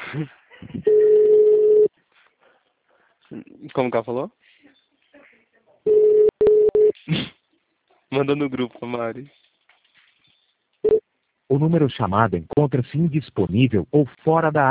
Como que ela falou? Manda no grupo, Mari. O número chamado encontra-se indisponível ou fora da